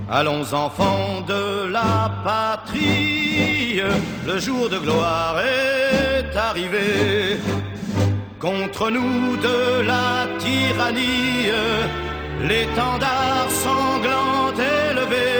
Allons enfants de la patrie, le jour de gloire est arrivé. Contre nous de la tyrannie, l'étendard sanglant élevé,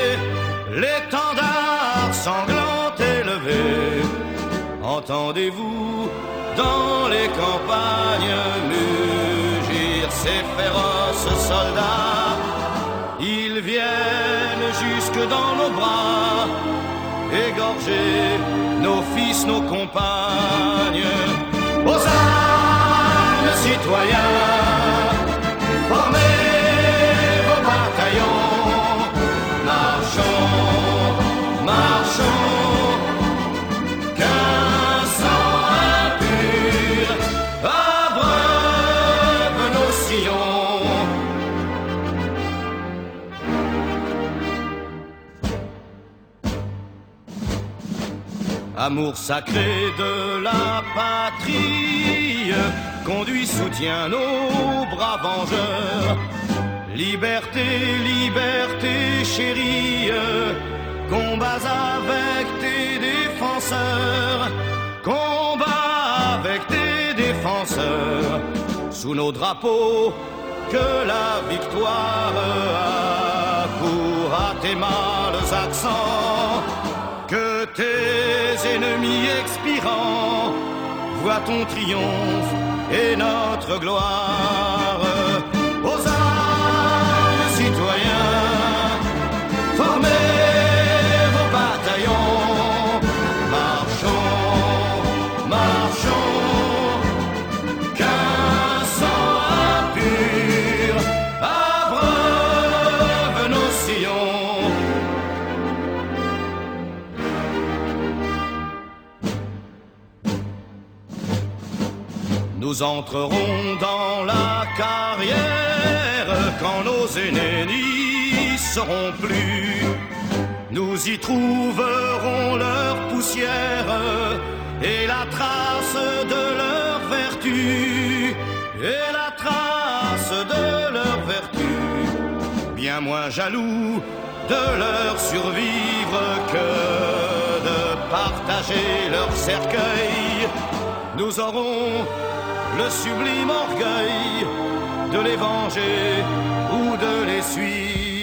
l'étendard sanglant élevé. Entendez-vous dans les campagnes mugir ces féroces soldats? Ils viennent jusque dans nos bras, égorger nos fils, nos compagnes. Aux armes, citoyens, formez vos bataillons. Marchons, marchons, qu'un sang impur abreuve nos sillons. Amour sacré de la patrie, conduit, soutient nos bras vengeurs. Liberté, liberté chérie, combats avec tes défenseurs, combats avec tes défenseurs. Sous nos drapeaux, que la victoire accourt à tes mâles accents. Que tes ennemis expirants voient ton triomphe et notre gloire. Aux armes, citoyens, formez vos bataillons. Marchons, marchons, qu'un sang impur abreuve nos sillons. Nous entrerons dans la carrière quand nos aînés n'y seront plus. Nous y trouverons leur poussière et la trace de leur vertu, et la trace de leur vertu. Bien moins jaloux de leur survivre que de partager leur cercueil. Nous aurons le sublime orgueil de les venger ou de les suivre.